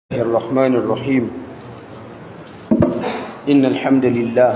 الرحمن الرحيم إن الحمد لله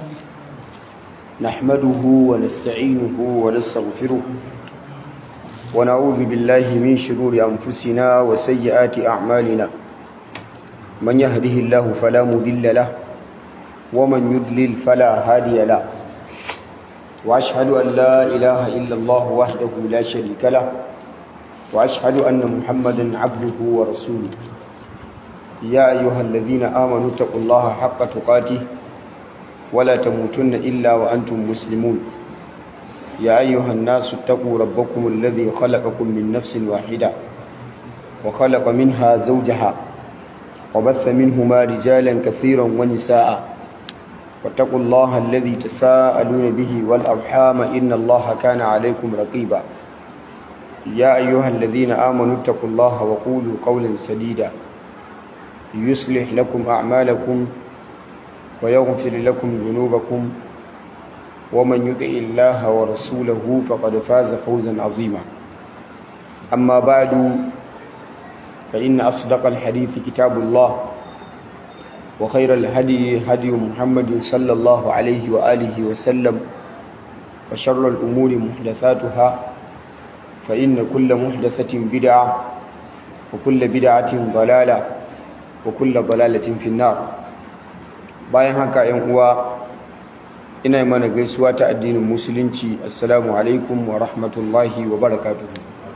نحمده ونستعينه ونستغفره ونعوذ بالله من شرور أنفسنا وسيئات أعمالنا من يهده الله فلا مضل له ومن يضلل فلا هادي له وأشهد أن لا إله إلا الله وحده لا شريك له وأشهد أن محمدا عبده ورسوله يا أيها الذين آمنوا اتقوا الله حق تقاته ولا تموتن إلا وأنتم مسلمون يا أيها الناس اتقوا ربكم الذي خلقكم من نفس واحدة وخلق منها زوجها وبث منهما رجالا كثيرا ونساء واتقوا الله الذي تساءلون به والأرحام إن الله كان عليكم رقيبا يا أيها الذين آمنوا اتقوا الله وقولوا قولا سديدا يصلح لكم أعمالكم ويغفر لكم ذنوبكم ومن يطع الله ورسوله فقد فاز فوزا عظيما أما بعد فإن أصدق الحديث كتاب الله وخير الهدي هدي محمد صلى الله عليه وآله وسلم وشر الأمور محدثاتها فإن كل محدثة بدعة وكل بدعة ضلالة wa kulla dalalatin finnar. Bayan haka yan uwa, ina mana gaisuwa ta addinin musulunci. Assalamu alaikum wa rahmatullahi wa barakatuh.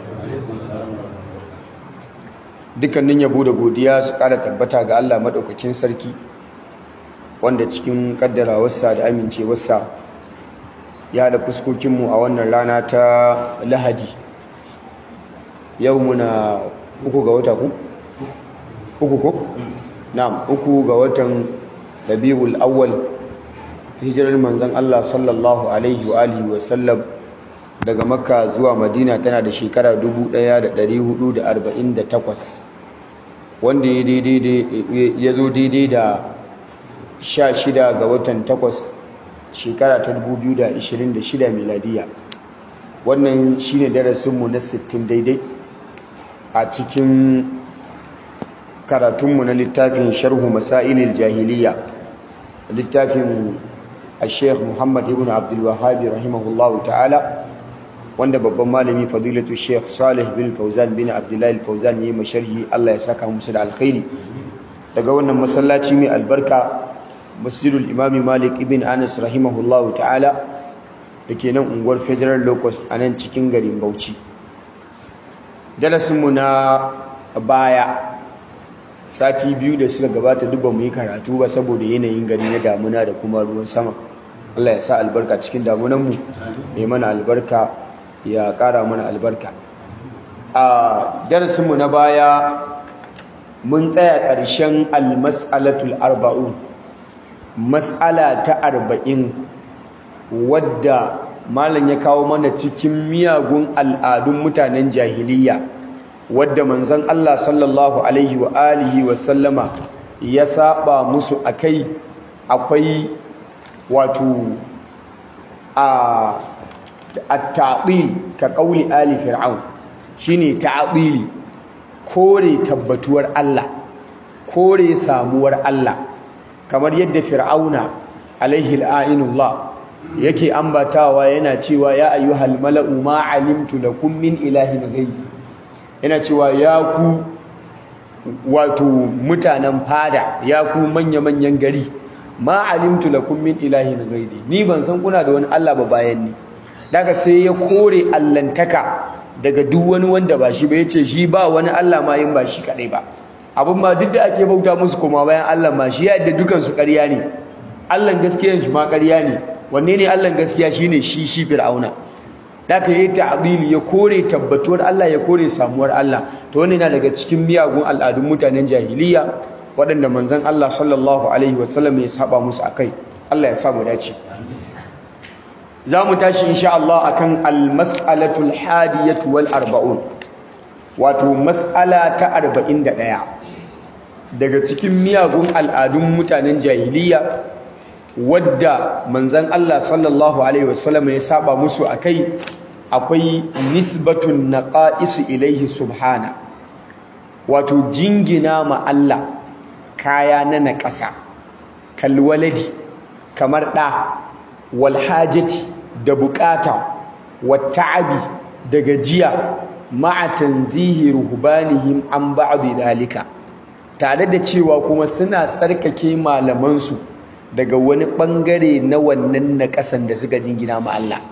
Dukkanin yabo da godiya su ƙara tabbata ga Allah madaukakin sarki, wanda cikin kaddarawarsa da amincewarsa ya haɗa fuskokinmu a wannan rana ta Lahadi. Yau muna 3 ga wata ku? Uku ko? Na'am, 3 ga watan Rabiul Awwal, hijirar manzon Allah sallallahu alaihi wa alihi wa sallam daga Makka zuwa Madina tana da shekara 1448, wanda ya zo daidai da 16 ga watan 8 shekara ta 2026 miladiya. Wannan shine darasinmu na 60 daidai a cikin karatunmu na littafin sharhu masailil jahiliya, littafin al-sheikh Muhammad ibn Abdul Wahhab rahimahullahu ta'ala, wanda babban malami fadilatu sheikh Salih bin Fawzan bin Abdullah al-Fawzan yayi masharhi. Allah ya saka musu da alkhairi. Daga wannan masallaci mai albarka, Masjidul Imam Malik ibn Anas rahimahullahu ta'ala, dake nan unguwar Federal Locust a nan cikin garin Bauchi. Darasinmu na baya, sati biyu da suka gabata duk ba mu yi karatu ba saboda yanayin gari na damuna da kuma ruwan sama. Allah ya sa albarka cikin damunanmu, ya mana albarka, ya ƙara mana albarka. A darasinmu na baya mun tsaya ƙarshen al-mas'alatul arba'un, mas'ala ta 40, wadda malam ya kawo mana cikin miyagun al'adun mutanen jahiliya, wadda manzon Allah sallallahu alaihi wa alihi wa sallama ya saba musu akai. Akwai wato at-ta'dil ka qauli ali fir'aun, shine ta'dili, kore tabbatuwar Allah, kore samuwar Allah, kamar yadda fir'auna alaihi la'inullah yake ambatawa yana cewa ya ayyuhal mala'u ma alimtu lakum min ilahin ghayri, yana cewa ya ku wato mutanen fada, ya ku manya-manyan gari, ma alimtu lakum min ilahin ghairi, ni ban san kuna da wani Allah ba bayan ni. Daga sai ya kore allantaka daga duk wani wanda ba shi ba, yace shi ba wani Allah ma yin ba shi kadai ba. Abin ma duk da ake bauta musu kuma bayan Allah ma, shi ya yadda dukan su ƙarya ne. Allah gaskiyan shi ma ƙarya ne. Wanne ne Allah gaskiya? Shine shi Fir'auna. Da ka yi ta'dili, ya kore tabbatuwar Allah, ya kore samuwar Allah. To wannan yana daga cikin miyagun al'adun mutanen jahiliya, waɗanda manzon Allah sallallahu alaihi wasallam ya saba musu akai. Allah ya sa mu dace. Za mu tashi insha Allah akan al-mas'alatul hadiyatu wal arba'un, wato mas'ala ta 41 daga cikin miyagun al'adun mutanen jahiliya, wadda manzon Allah sallallahu alaihi wasallam ya saba musu akai. Akwai nisbatun naqa'is ilaihi subhana, wato jingina ma Allah kaya na naƙasa kalwaladi kamar ɗa wal hajati da bukata wat ta'abi da gajiya ma'a tanzihi ruhbanihim an ba'd dalika tare da cewa kuma suna tsarkake malamansu daga wani bangare na wannan naƙasan da suka jingina ma Allah.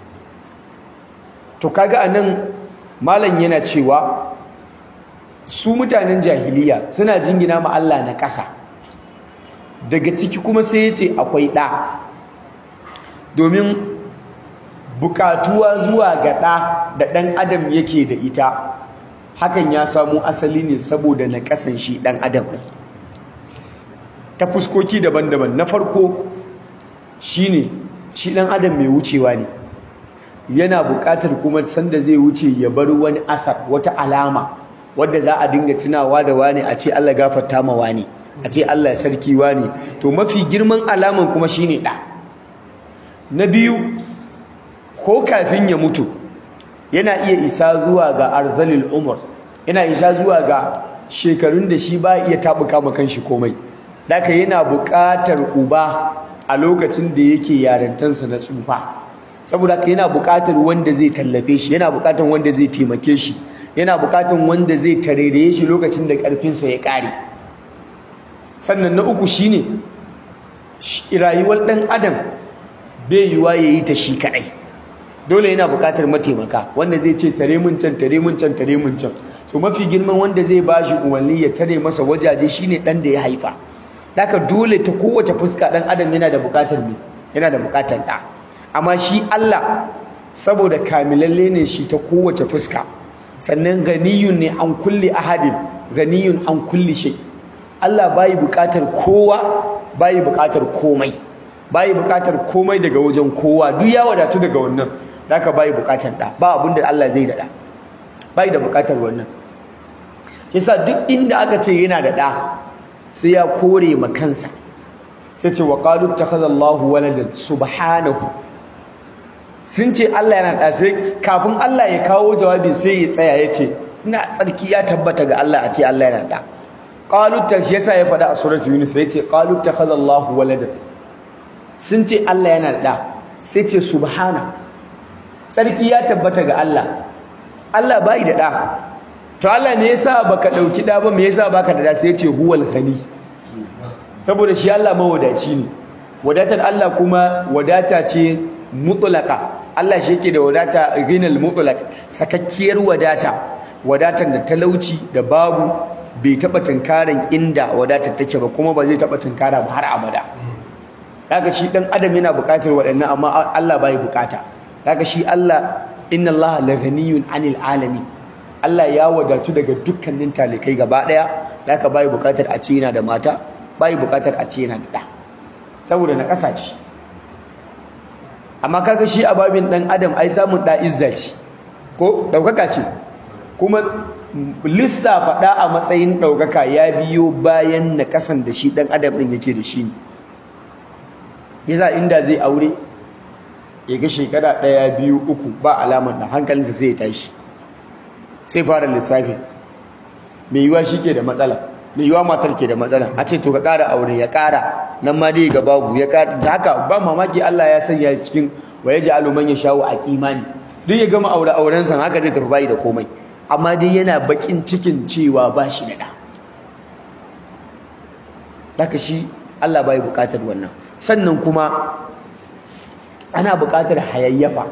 To kaga anan malam yana cewa su mutanen jahiliya suna jingina ma Allah naƙasa, daga ciki kuma sai yace akwai ɗa, domin bukatuwa zuwa ga ɗa da ɗan adam yake da ita hakan ya samu asali ne saboda naƙasan shi ɗan adam ta fuskoki daban-daban. Na farko shine shi ɗan adam mai wucewa ne, yana buƙatar kuma sanda zai wuce ya bar wani asar, wata alama wadda za a dinga tunawa da wani, a ce Allah gafarta ma wani, a ce Allah sarki wani. To mafi girman alaman kuma shine ɗa. Na biyu, ko kafin ya mutu yana iya isa zuwa ga arzalil umar, yana isa zuwa ga shekarun da shi ba iya tabuka ma kanshi komai, daka yana buƙatar uba a lokacin da yake yarantansa na tsufa, saboda haka yana buƙatar wanda zai tallafe shi, yana buƙatar wanda zai taimake shi, yana buƙatar wanda zai tarereye shi lokacin da ƙarfinsa ya ƙare. Sannan na uku shine rayuwar ɗan adam bai yiwa ya yi ta shi kaɗai, dole yana buƙatar mataimaka wanda zai ce tare mun can, tare mun can, tare mun can. So mafi girman wanda zai ba shi umarni ya tare masa wajaje shine ɗan da ya haifa. Daka dole ta kowace fuska ɗan adam yana da buƙatar me, yana da buƙatar ɗa. Amma shi Allah saboda kamilalle ne shi ta kowace fuska, sannan ganiyun ne an kulli ahadin, ganiyun an kulli shay. Allah bai buƙatar kowa, bai buƙatar komai, bai buƙatar komai daga wajen kowa, duk ya wadatu daga wannan. Daka bai buƙatar ɗa, ba abinda Allah zai da ɗa, bai da buƙatar wannan. Yasa duk inda aka ce yana da ɗa sai ya kore ma kansa, sai ce wa qalu ittakhadha Allahu waladan subhanahu. Sun ce Allah yana da, sai kafin Allah ya kawo jawabi sai ya tsaya ya ce ina tsarki ya tabbata ga Allah a ce Allah yana da. Qalu ta shi yasa ya faɗa a suratul Yunus ya ce qalu ittakhadha Allahu waladan. Sun ce Allah yana da, sai ce subhana, tsarki ya tabbata ga Allah, Allah bai da da. To Allah me yasa baka dauki da ba, me yasa baka da da? Sai ya ce huwal ghani, saboda shi Allah mawadaci ne. Wadatar Allah kuma wadata ce mutlaka. Allah shi yake da wadata ghinal mutlaq, sakakkiyar wadata, wadatar da talauci da babu bai taba tunkaran inda wadatar take ba, kuma ba zai taba tunkara ba har abada. Kaga shi dan adam yana buƙatar waɗannan, amma Allah bai buƙata. Kaga shi Allah, inna Allah la ghaniyun 'anil alamin, Allah ya wadatu daga dukkanin talikai gaba daya. Haka bai buƙatar a ce yana da mata, bai buƙatar a ce yana da ɗa, saboda na ƙasa ce. Amma kaga shi a babin dan adam ai samun da izza ce ko daukaka ce, kuma lissafa da a matsayin daukaka ya biyo bayan na kasan da shi dan adam din yake da shi ne. Yasa inda zai aure ya ga shekara 1 2 3 ba alamar da hankalinsa sai ya tashi, sai fara lissafi mai yiwa shi ke da matsala, mai yiwa matar ke da matsala, a ce to ka ƙara aure, ya ƙara nan ma dai ga babu, ya ƙara. Da haka ba mamaki Allah ya sanya cikin wa yaj'alu man yasha'u aqimani, duk ya gama auren sa haka zai tafi bai da komai, amma dai yana bakin cikin cewa ba shi da ɗa. Haka shi Allah bai buƙatar wannan. Sannan kuma ana buƙatar hayayyafa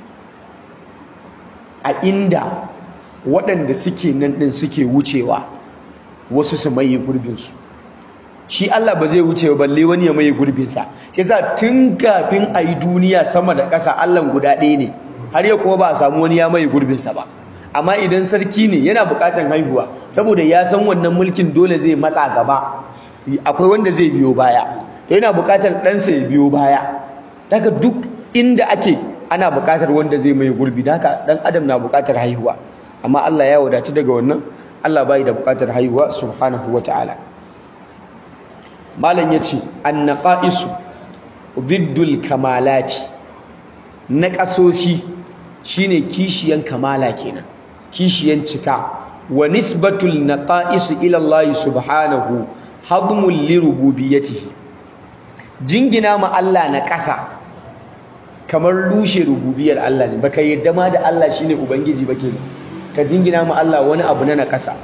a inda waɗanda suke nan ɗin suke wucewa, wasu su maye gurbinsu. Shi Allah ba zai wuce ba balle wani ya maye gurbinsa. Shi yasa tun kafin a yi duniya sama da ƙasa Allah guda ɗaya ne, har yau kuma ba a samu wani ya maye gurbinsa ba. Amma idan sarki ne yana buƙatar haihuwa, saboda ya san wannan mulkin dole zai matsa gaba, akwai wanda zai biyo baya, to yana buƙatar ɗansa ya biyo baya. Daga duk inda ake ana buƙatar wanda zai maye gurbi, haka ɗan adam na buƙatar haihuwa. Amma Allah ya wadatu daga wannan, Allah bai da buƙatar haihuwa subhanahu wata'ala. Malam yace annaqaisu diddul kamalati, naqasoshi shine kishiyan kamala kenan, kishiyan cika wa nisbatul naqa'is ila Allah subhanahu hadmun li rububiyyatihi jingina ma Allah na ƙasa kamar rushe rububiyar Allah ne baka yadda ma da Allah shine ubangiji ba kenan ka jingina ma Allah wani abu na ƙasa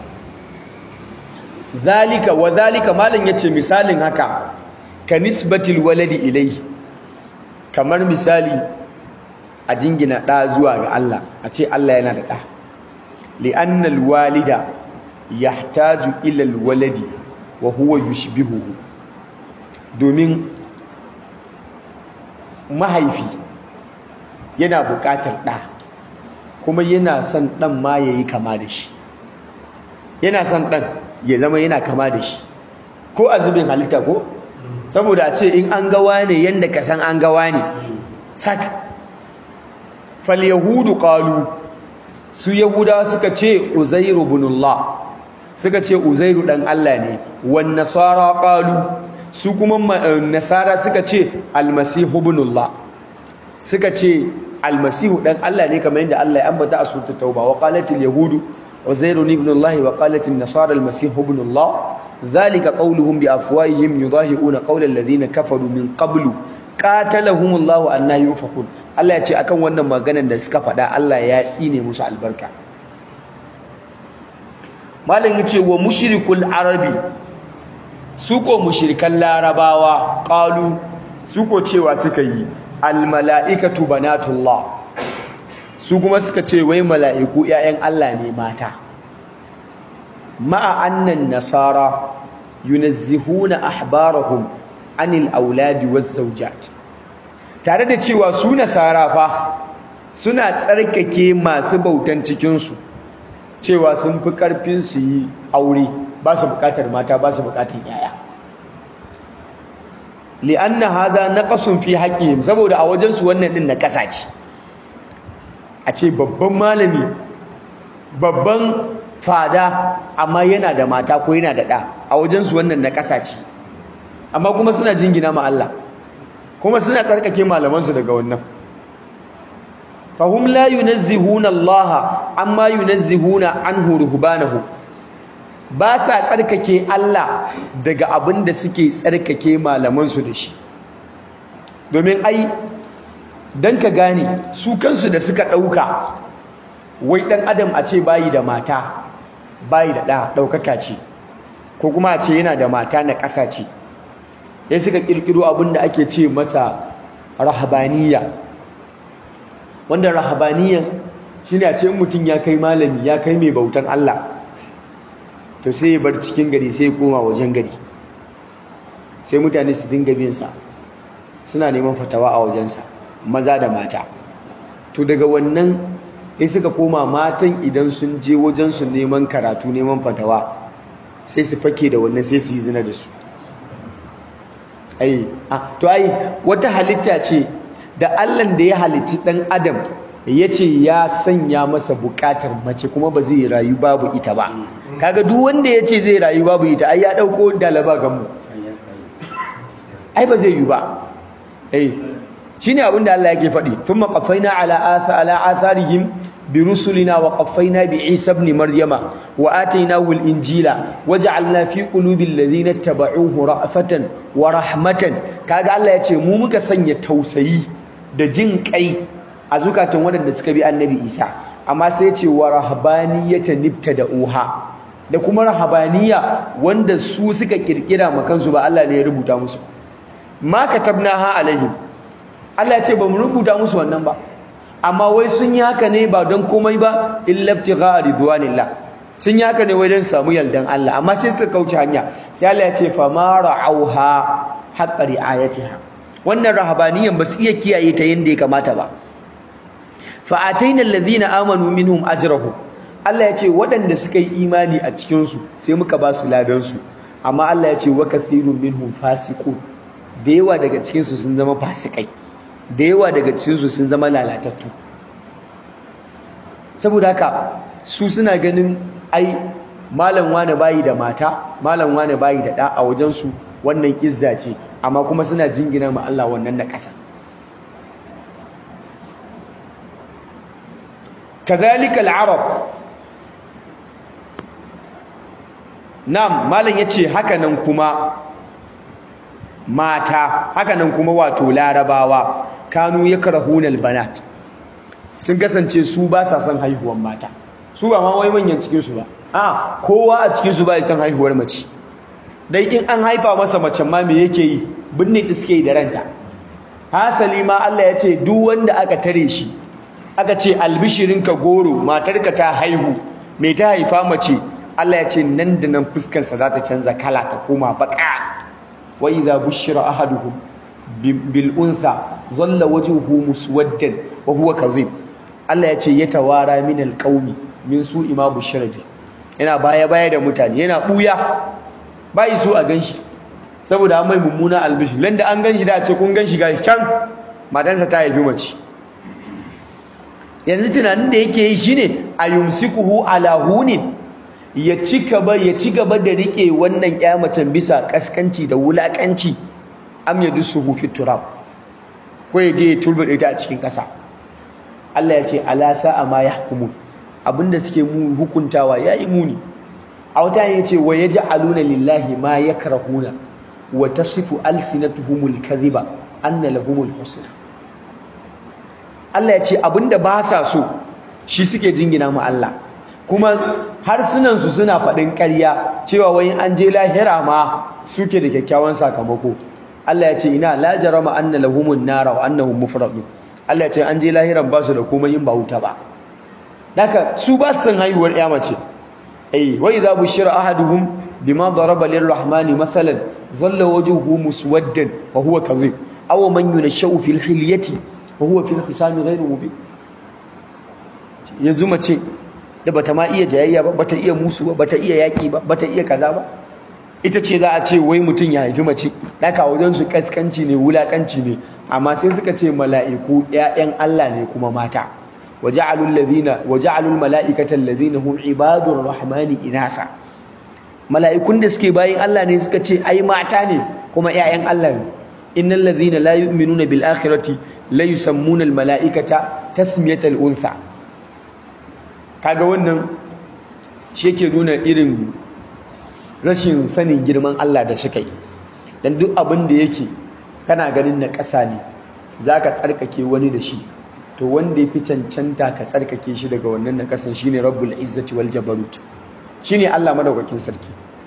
zalika wa zalika malan yace misalin haka ka nisbatil waladi ilayhi kamar misali a jingina da zuwa ga Allah a ce Allah yana da da li'anna alwalida yahtaju ila alwaladi wa huwa yushbihuhu domin mahaifi yana buƙatar ɗa kuma yana son ɗan ma ya yi kama da shi yana son ɗan ya zama yana kama da shi ko a zubin halitta ko saboda a ce in an gawa ne yadda ka san an gawa ne sak fal yahudu qalu su yahudawa suka ce uzairu ibnullah suka ce uzairu dan Allah ne wan nasara qalu su kuma nasara suka ce almasihu ibnullah suka ce almasihu dan Allah ne kamar yadda Allah ya ambata a suratul tauba wa qalatil yahudu uzairu ibnullah wa qalatin nasara almasihu ibnullah dhalika qawluhum bi afwahihim yudahiuna qawla alladhina kafaru min qablu qatalahumullahu anna yufakun Allah ya ce akan wannan maganar da suka faɗa Allah ya tsine musu albarka malam yace wa mushrikul arabi su ko mushrikan larabawa qalu su ko cewa suka yi al malaikatu banatullah su kuma suka ce wai mala'iku ƴaƴan Allah ne mata ma'a annan nasara yunazzihuna ahbarahum anil auladi waz zawjat tare da cewa su nasara fa suna tsarkake masu bautan cikin su cewa sun fi karfin su yi aure ba su bukatar mata ba su bukatar yaya li'anna hadha naqasun fi haqqihim saboda a wajen su wannan din na kasa ce a ce babban malami babban fada amma yana da mata ko yana da ɗa a wajen su wannan na kasa ce amma kuma suna jingina ma Allah kuma suna tsarkake malaman su daga wannan fahum la yunazzihuna Allah amma yunazzihuna anhu ruhbanahu ba sa tsarkake Allah daga abin da suke tsarkake malamansu da shi domin ai dan ka gane su kansu da suka ɗauka wai ɗan adam a ce bayi da mata bayi da ɗa ɗaukaka ce ko kuma a ce yana da mata na ƙasa ce ya suka ƙirƙiro abin da ake ce masa rahabaniya wanda rahabaniyan shine a ce mutum ya kai malami ya kai mai bautan Allah to sai ya bar cikin gari sai ya koma wajen gari sai mutane su dinga bin sa suna neman fatawa a wajensa maza da mata to daga wannan sai suka koma matan idan sun je wajen su neman karatu neman fatawa sai su fake da wannan sai su yi zina da su to wata halitta ce da Allah da ya halitti dan adam yace ya sanya masa bukatar mace kuma ba zai rayu babu ita ba kaga duk wanda yace zai rayu babu ita ai ya dauko dalaba gamu ai ba zai yi ba shine abin da Allah yake faɗi thumma qaffayna ala atharihim bi rusulina wa qaffayna bi Isa ibn Maryama wa atainahu al-injila waja'alna fi qulubi alladhina tabauhu ra'fatan wa rahmatan kaga Allah yace mu muka sanya tausayi da jin kai a zukatan waɗanda suka bi annabi Isa amma sai yace wa rahbaniyatan ibtada'uha da kuma rahabaniya wanda su suka kirkira makansu ba Allah ne ya rubuta musu ma katabnaha alaihim Allah ya ce ba mu rubuta musu wannan ba amma wai sun yi haka ne ba don komai ba illa ibtigha ridwanillah sun yi haka ne wai don samu yardan Allah amma sai suka kauce hanya sai Allah ya ce fa ma ra'auha haqqa ri'ayatiha wannan rahabaniyan ba su iya kiyaye ta yanda ya kamata ba fa ataina alladhina amanu minhum ajrahum Allah ya ce waɗanda suka yi imani a cikin su sai muka ba su ladan su amma Allah ya ce wa kathirun minhum fasiqun da yawa daga cikin su sun zama fasikai da yawa daga cikin su sun zama lalatattu saboda haka su suna ganin ai malam wane bayi da mata malam wane bayi da ɗa a wajen su wannan izza ce amma kuma suna jingina ma Allah wannan na ƙasa kadhalika al-arab na'am malam yace haka nan kuma mata, haka nan kuma wato larabawa kanu yakrahuna albanat, sun kasance su ba sa son haihuwar mata. Su ba ma wai manyan cikin su ba, a kowa a cikin su ba ya son haihuwar mace. dai in an haifa masa mace ma me yake yi, binne ta suke yi da ranta. Hasali ma Allah ya ce duk wanda aka tare shi aka ce albishirinka goro, matarka ta haihu, me ta haifa mace, Allah ya ce nan da nan fuskarsa za ta canza kala ta koma baka. wa idha bushira ahaduhum bil untha dhalla wajhuhu muswaddan wa huwa kadhib. Allah ya ce yatawara min al qaumi min su'i ma bushira bi, yana baya da mutane, yana buya bai so a ganshi saboda an mai mummuna albishi. Landa an ganshi da ce kun ganshi gashi can matansa ta haifi mace. Yanzu tunanin da yake yi shine ayumsikuhu ala hunin, ya ci gaba da rike wannan ƴa macen bisa kaskanci da wulakanci, am yadussuhu fit turab, ko ya je ya turbude ta a cikin ƙasa. Allah ya ce ala sa'a ma yahkumun, abinda suke mu hukuntawa yayi muni. A wata ya ce wa yaj'aluna lillahi ma yakrahuna wa tasifu alsinatuhumul kadhiba anna lahumul husna. Allah ya ce abinda ba sa so shi suke jingina mu Allah, kuma harsunansu suna faɗin ƙarya cewa wai an je lahira ma suke da kyakkyawan sakamako. Allah ya ce ina la jarama anna lahumun nara wa annahum mufradun. Allah ya ce an je lahiran ba su da komai in ba wuta ba. Daka su ba su san haihuwar ƴa mace. wa idha bushira ahaduhum bima daraba lirrahmani mathalan dhalla wajhuhu muswaddan wa huwa kadhib aw man yunashu fil hilyati wa huwa fil khisami ghayru mubin. Yanzu mace da bata ma iya jayayya ba, bata iya musu ba, bata iya yaki ba, bata iya kaza ba, ita ce za a ce wai mutum ya haifi mace. Daka wajen su kaskanci ne, wulakanci ne, amma sai suka ce mala'iku ƴaƴan Allah ne kuma mata. وجعلوا الملائكة الذين هم عباد الرحمن إناثا. mala'ikun da suke bayin Allah ne suka ce ai mata ne kuma ƴaƴan Allah ne. innal ladhina la yu'minuna bil akhirati la yusammuna al mala'ikata tasmiyatal untha. Kaga wannan shi yake nuna irin rashin sanin girman Allah da suka yi. Dan duk abin da yake kana ganin na ƙasa ne, zaka tsarkake wani da shi, to wanda ya fi cancanta ka tsarkake shi daga wannan na ƙasan shine Rabbul Izzati wal Jabarut, shine Allah madaukakin sarki.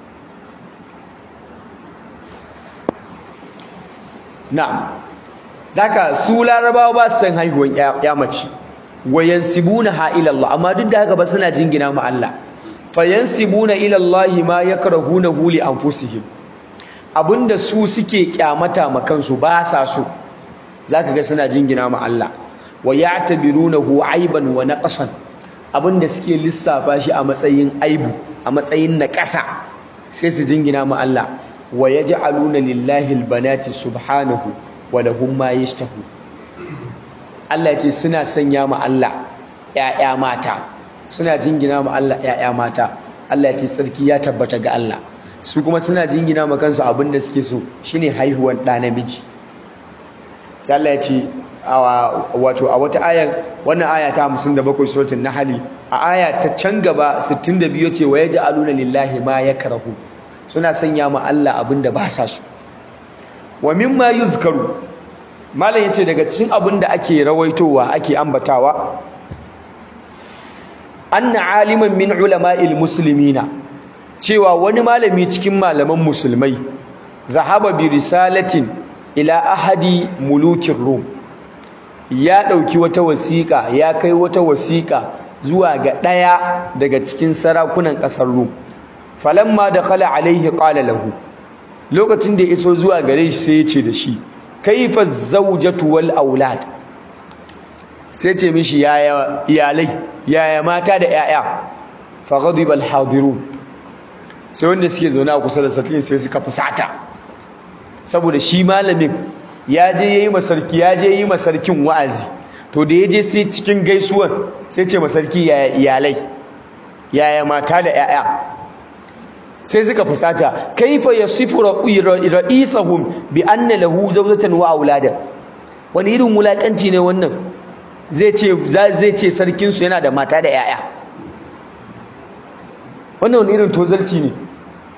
Na'am, daka su larabawa ba su san haihuwan ya mace, wayansibuna ila Allah, amma duk da haka ba suna jingina ma Allah. Fayansibuna ila Allah ma yakrahunahu li anfusihim, abinda su suke kyamata ma kansu ba sa so, zaka ga suna jingina ma Allah. Wa ya'tabirunahu aiban wa naqsan, abinda suke lissafa shi a matsayin aibu, a matsayin naqasa, sai su jingina ma Allah. Wa yaj'aluna lillahi albanati subhanahu wa lahum ma yashtahu. Allah ya ce suna sanya ma Allah ƴaƴa mata, suna jingina ma Allah ƴaƴa mata. Allah ya ce tsarki ya tabbata ga Allah. Su kuma suna jingina ma kansu abinda suke so, shine haihuwan ɗa namiji. Sai Allah ya ce wato a wata aya, wannan aya ta 57 suratul nahl, a aya ta can gaba 62 ce wa yaj'aluna lillahi ma yakrahu, suna sanya ma Allah abinda ba sa so. Wa mimma yuzkaru, malam yace daga cikin abinda ake rawaitowa, ake ambatawa, anna aliman min ulama'il muslimina, cewa wani malami cikin malaman musulmai, zahaba bi risalatin ila ahadi mulukin rum, ya ɗauki wata wasiƙa, ya kai wata wasiƙa zuwa ga ɗaya daga cikin sarakunan ƙasar Rum. Falamma dakhala alaihi qala lahu, lokacin da ya iso zuwa gare shi sai ya ce da shi, kaifa zawjatu wal aulad, sai ce mishi yaya iyalai, yaya mata da ƴaƴa. Fa ghadiba al hadirun, sai wanda suke zaune a kusa da sarkin sai suka fusata, saboda shi malamin ya je yayi masarki, ya je yi masarkin wa'azi, to da ya je sai cikin gaisuwan sai ce masarki yaya iyalai, yaya mata da ƴaƴa. Sai suka fusata, kaifa yasifu ra'isahum bi anna lahu zawjatan wa aulada. Wani irin wulakanci ne wannan, zai ce sarkin su yana da mata da ƴaƴa. Wannan wani irin tozalci ne.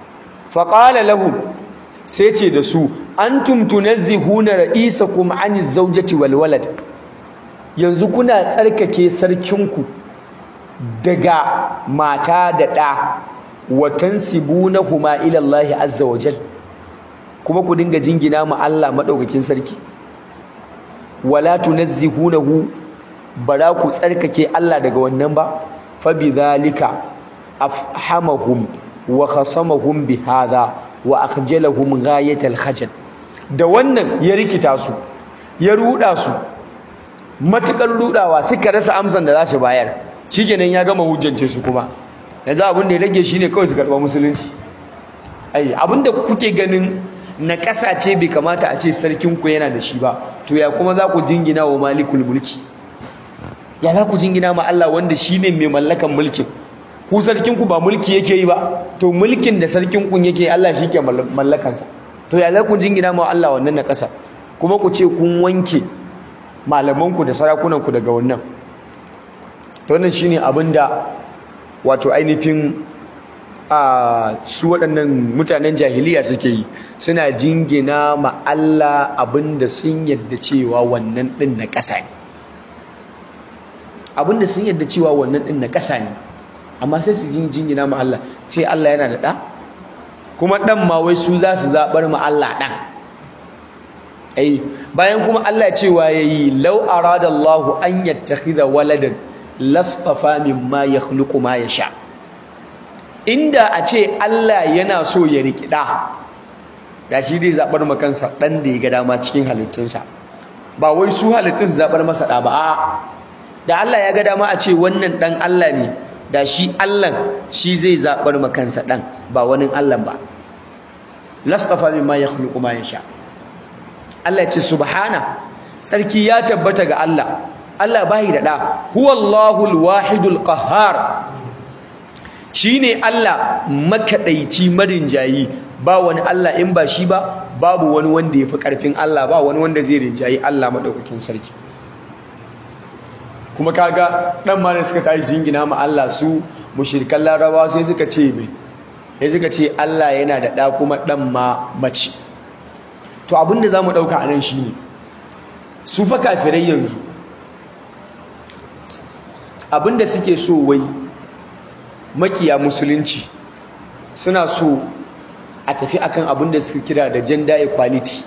faqala lahum sai ce da su antum tunazzihuna ra'isakum aniz zawjati wal walad, yanzu kuna tsarkake sarkinku daga mata da ɗa, wa tansibunahuma ila Allah azza wa jal, kuma ku dinga jingina ma Allah madaukakin sarki. Wala tunazzihunahu, bara ku tsarkake Allah daga wannan ba. Fa bidhalika afhamahum wa khasamahum bihadha wa akhjalahum ghayatal khajal. Da wannan ya rikita su, ya ruda su matukar rudawa, suka rasa amsan da za su bayar. Shikenan ya gama hujjance su, kuma yanzu abin da ya rage shine kawai su karba musulunci. Abinda kuke ganin na ƙasa ce bai kamata a ce sarkin ku yana da shi ba, to ya kuma za ku jingina wa malikul mulki? Ya za ku jingina ma Allah wanda shine mai mallakan mulkin? Ku sarkin ku ba mulki yake yi ba, to mulkin da sarkin ku yake Allah shi ke mallakansa. To ya za ku jingina ma Allah wannan na ƙasa, kuma ku ce kun wanke malamanku da sarakunanku daga wannan? To wannan shine abinda wato ainihin su waɗannan mutanen jahiliya suke yi, suna jingina ma Allah abinda sun yadda cewa wannan ɗin na ƙasa ne, abinda sun yadda cewa wannan ɗin na ƙasa ne, amma sai su jingina ma Allah, sai Allah yana da ɗa, kuma ɗan ma wai su za su zaɓar ma Allah ɗan. Bayan kuma Allah cewa yayi law arada Allahu an yattakhidha waladan lastafa mimma yakhluqu ma yasha. Inda a ce Allah yana so ya riki da shi dai zabar makansa dan da ya ga dama cikin halittunsa, ba wai su halittun zabar masa da ba. A'a, da Allah ya ga dama a ce wannan dan Allah ne, da shi Allah shi zai zabar makansa dan, ba wani Allah ba. lastafa mimma yakhluqu ma yasha. Allah ya ce subhana, tsarki ya tabbata ga Allah. Allah bai da da. Huwallahul wahidul qahhar, shine Allah makadaici marinjayi, ba wani Allah in ba shi ba, babu wani wanda yafi karfin Allah, ba wani wanda zai rinjayi Allah madaukakin sarki. Kuma kaga dan ma ne suka tashi jingina ma Allah, su mushrikan Larabawa sai suka ce me, sai suka ce Allah yana da da kuma dan ma mace. To abinda zamu dauka anan shine, su fa kafirai yanzu abinda suke so, wai makiya musulunci suna so a tafi akan abinda suka kira da gender equality,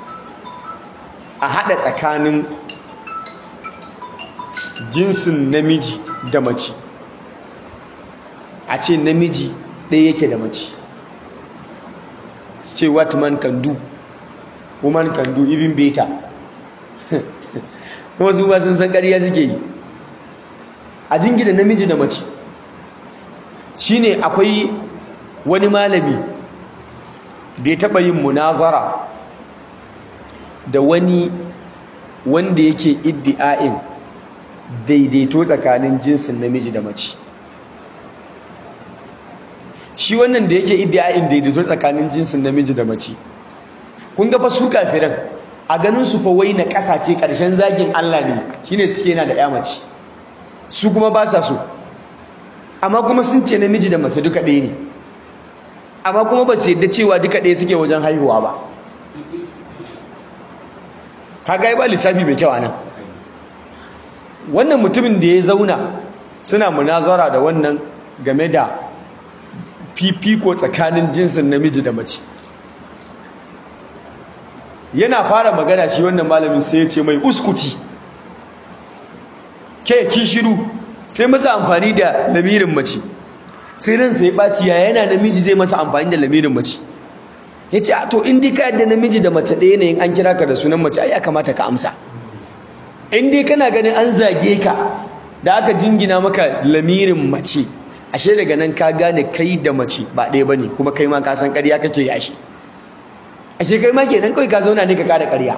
a hada tsakanin jinsin namiji da mace, a ce namiji ɗaya yake da mace, su ce what man can do woman can do even better. kuma su ba sun san ƙarya suke yi, a jingina namiji da mace. Shine akwai wani malami da ya taɓa yin munazara da wani wanda yake iddi'a'in daidaito tsakanin jinsin namiji da mace. Shi wannan da yake iddi'a'in daidaito tsakanin jinsin namiji da mace, kun ga fa su kafiran a ganin su fa wai na ƙasa ce, ƙarshen zagin Allah ne shine suke yana da ƴa mace, su kuma ba sa so. Amma kuma sun ce namiji da mace duka ɗaya ne, amma kuma ba su yadda cewa duka ɗaya suke wajen haihuwa ba. kaga ba lissafi mai kyau anan. Wannan mutumin da ya zauna suna munazara da wannan game da fifiko tsakanin jinsin namiji da mace, yana fara magana shi wannan malamin sai ya ce mai uskuti, ke ki shiru, sai masa amfani da lamirin mace. Sai ransa ya ɓaci, ya yana namiji zai masa amfani da lamirin mace. Ya ce to in dai ka yadda namiji da mace ɗaya ne, in an kira ka da sunan mace ai ya kamata ka amsa. In dai kana ganin an zage ka da aka jingina maka lamirin mace, ashe daga nan ka gane kai da mace ba ɗaya bane, kuma kai ma ka san ƙarya kake yi. Ashe kai ma kenan kawai ka zauna ne ka ƙara ƙarya.